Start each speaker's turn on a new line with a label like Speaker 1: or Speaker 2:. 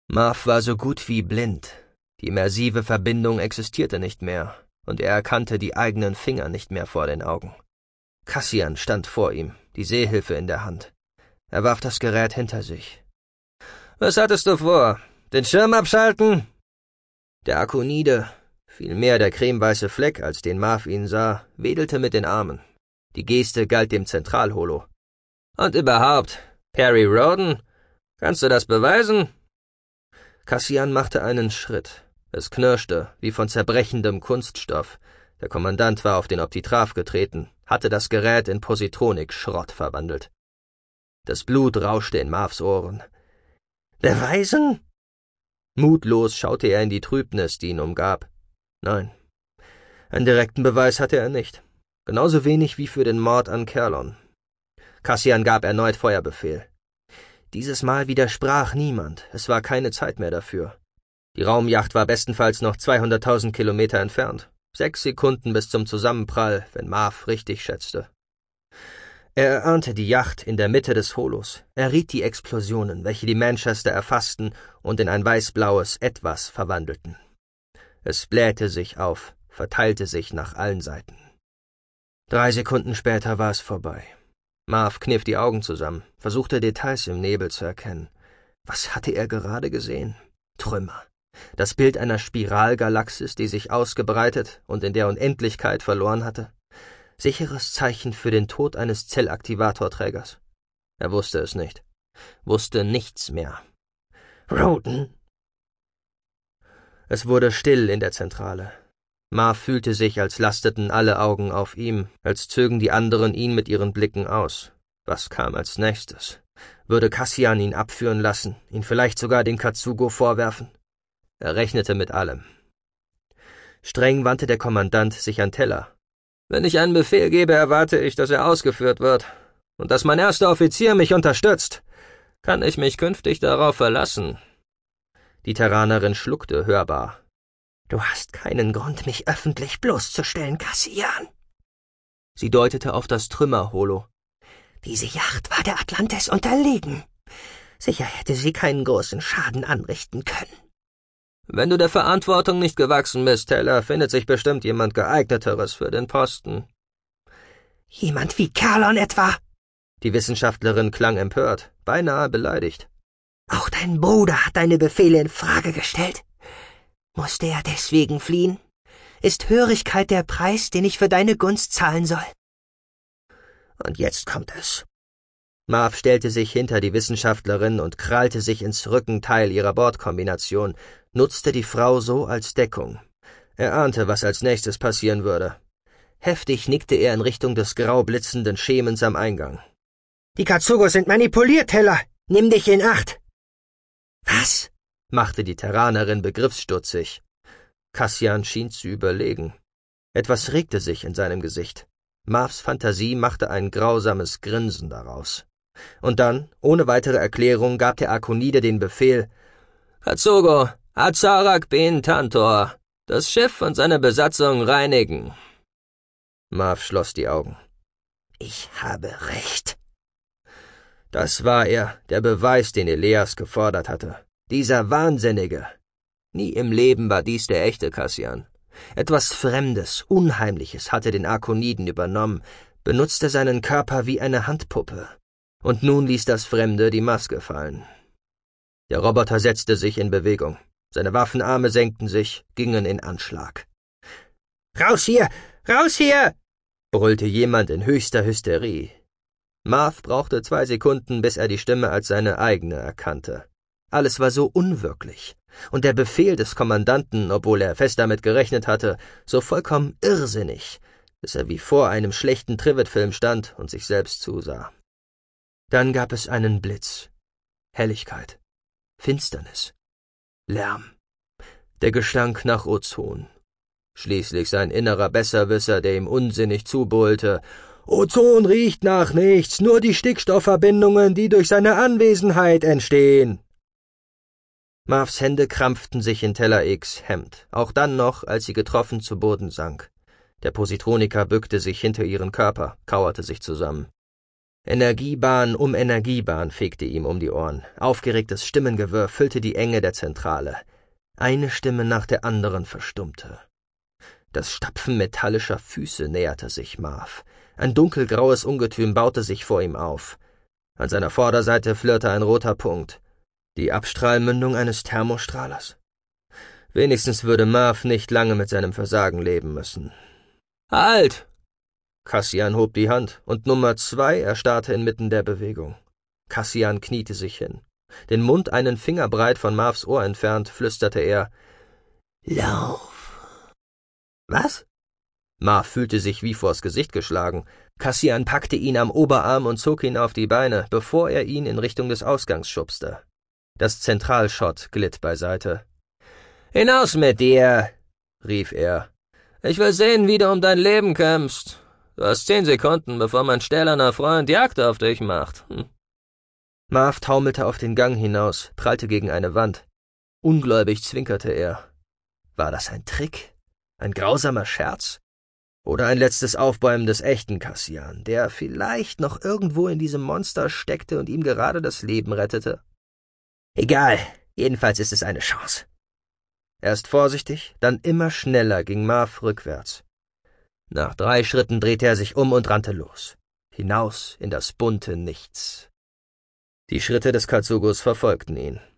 Speaker 1: Marv war so gut wie blind. Die immersive Verbindung existierte nicht mehr, und er erkannte die eigenen Finger nicht mehr vor den Augen. Cassian stand vor ihm, die Sehhilfe in der Hand. Er warf das Gerät hinter sich. »Was hattest du vor? Den Schirm abschalten?« Der Akonide, vielmehr der cremeweiße Fleck, als den Marv ihn sah, wedelte mit den Armen. Die Geste galt dem Zentralholo. »Und überhaupt, Perry Rhodan, kannst du das beweisen?« Cassian machte einen Schritt. Es knirschte, wie von zerbrechendem Kunststoff. Der Kommandant war auf den Optitraph getreten, hatte das Gerät in Positronik-Schrott verwandelt. Das Blut rauschte in Marvs Ohren. »Beweisen?« Mutlos schaute er in die Trübnis, die ihn umgab. Nein, einen direkten Beweis hatte er nicht. Genauso wenig wie für den Mord an Kerlon. Cassian gab erneut Feuerbefehl. Dieses Mal widersprach niemand, es war keine Zeit mehr dafür. Die Raumjacht war bestenfalls noch 200.000 Kilometer entfernt. 6 Sekunden bis zum Zusammenprall, wenn Marv richtig schätzte. Er erahnte die Yacht in der Mitte des Holos. Er riet die Explosionen, welche die Manchester erfassten und in ein weißblaues Etwas verwandelten. Es blähte sich auf, verteilte sich nach allen Seiten. 3 Sekunden später war es vorbei. Marv kniff die Augen zusammen, versuchte Details im Nebel zu erkennen. Was hatte er gerade gesehen? Trümmer. Das Bild einer Spiralgalaxis, die sich ausgebreitet und in der Unendlichkeit verloren hatte. Sicheres Zeichen für den Tod eines Zellaktivatorträgers. Er wusste es nicht. Wusste nichts mehr. »Rhodan!« Es wurde still in der Zentrale. Marv fühlte sich, als lasteten alle Augen auf ihm, als zögen die anderen ihn mit ihren Blicken aus. Was kam als nächstes? Würde Cassian ihn abführen lassen, ihn vielleicht sogar den Katsugo vorwerfen? Er rechnete mit allem. Streng wandte der Kommandant sich an Teller. »Wenn ich einen Befehl gebe, erwarte ich, dass er ausgeführt wird. Und dass mein erster Offizier mich unterstützt. Kann ich mich künftig darauf verlassen?« Die Terranerin schluckte hörbar. »Du hast keinen Grund, mich öffentlich bloßzustellen, Cassian.« Sie deutete auf das Trümmerholo. »Diese Yacht war der Atlantis unterlegen. Sicher hätte sie keinen großen Schaden anrichten können.« »Wenn du der Verantwortung nicht gewachsen bist, Teller, findet sich bestimmt jemand geeigneteres für den Posten.« »Jemand wie Kerlon etwa?« Die Wissenschaftlerin klang empört, beinahe beleidigt. »Auch dein Bruder hat deine Befehle in Frage gestellt. Musste er deswegen fliehen? Ist Hörigkeit der Preis, den ich für deine Gunst zahlen soll?« Und jetzt kommt es. Marv stellte sich hinter die Wissenschaftlerin und krallte sich ins Rückenteil ihrer Bordkombination, nutzte die Frau so als Deckung. Er ahnte, was als nächstes passieren würde. Heftig nickte er in Richtung des grau blitzenden Schemens am Eingang. »Die Katsugos sind manipuliert, Teller! Nimm dich in Acht!« »Was?« machte die Terranerin begriffsstutzig. Cassian schien zu überlegen. Etwas regte sich in seinem Gesicht. Marvs Fantasie machte ein grausames Grinsen daraus. Und dann, ohne weitere Erklärung, gab der Akonide den Befehl: »Katsugo, Azarak Ben Tantor, das Schiff und seine Besatzung reinigen.« Marv schloss die Augen. »Ich habe recht.« Das war er, der Beweis, den Eleas gefordert hatte. Dieser Wahnsinnige. Nie im Leben war dies der echte Cassian. Etwas Fremdes, Unheimliches hatte den Akoniden übernommen, benutzte seinen Körper wie eine Handpuppe. Und nun ließ das Fremde die Maske fallen. Der Roboter setzte sich in Bewegung. Seine Waffenarme senkten sich, gingen in Anschlag. »Raus hier! Raus hier!« brüllte jemand in höchster Hysterie. Marv brauchte 2 Sekunden, bis er die Stimme als seine eigene erkannte. Alles war so unwirklich. Und der Befehl des Kommandanten, obwohl er fest damit gerechnet hatte, so vollkommen irrsinnig, dass er wie vor einem schlechten Trivet-Film stand und sich selbst zusah. Dann gab es einen Blitz, Helligkeit, Finsternis, Lärm, der Gestank nach Ozon. Schließlich sein innerer Besserwisser, der ihm unsinnig zubrüllte: »Ozon riecht nach nichts, nur die Stickstoffverbindungen, die durch seine Anwesenheit entstehen.« Marvs Hände krampften sich in Teller X Hemd, auch dann noch, als sie getroffen zu Boden sank. Der Positroniker bückte sich hinter ihren Körper, kauerte sich zusammen. Energiebahn um Energiebahn fegte ihm um die Ohren. Aufgeregtes Stimmengewirr füllte die Enge der Zentrale. Eine Stimme nach der anderen verstummte. Das Stapfen metallischer Füße näherte sich Marv. Ein dunkelgraues Ungetüm baute sich vor ihm auf. An seiner Vorderseite flirrte ein roter Punkt. Die Abstrahlmündung eines Thermostrahlers? Wenigstens würde Marv nicht lange mit seinem Versagen leben müssen. »Halt!« Cassian hob die Hand, und Nummer 2 erstarrte inmitten der Bewegung. Cassian kniete sich hin. Den Mund einen Finger breit von Marvs Ohr entfernt, flüsterte er, »Lauf!« »Was?« Marv fühlte sich wie vors Gesicht geschlagen. Cassian packte ihn am Oberarm und zog ihn auf die Beine, bevor er ihn in Richtung des Ausgangs schubste. Das Zentralschott glitt beiseite. »Hinaus mit dir!« rief er. »Ich will sehen, wie du um dein Leben kämpfst. Du hast 10 Sekunden, bevor mein stählerner Freund Jagd auf dich macht.« Marv taumelte auf den Gang hinaus, prallte gegen eine Wand. Ungläubig zwinkerte er. War das ein Trick? Ein grausamer Scherz? Oder ein letztes Aufbäumen des echten Cassian, der vielleicht noch irgendwo in diesem Monster steckte und ihm gerade das Leben rettete? Egal, jedenfalls ist es eine Chance. Erst vorsichtig, dann immer schneller ging Marv rückwärts. Nach 3 Schritten drehte er sich um und rannte los. Hinaus in das bunte Nichts. Die Schritte des Katsugos verfolgten ihn.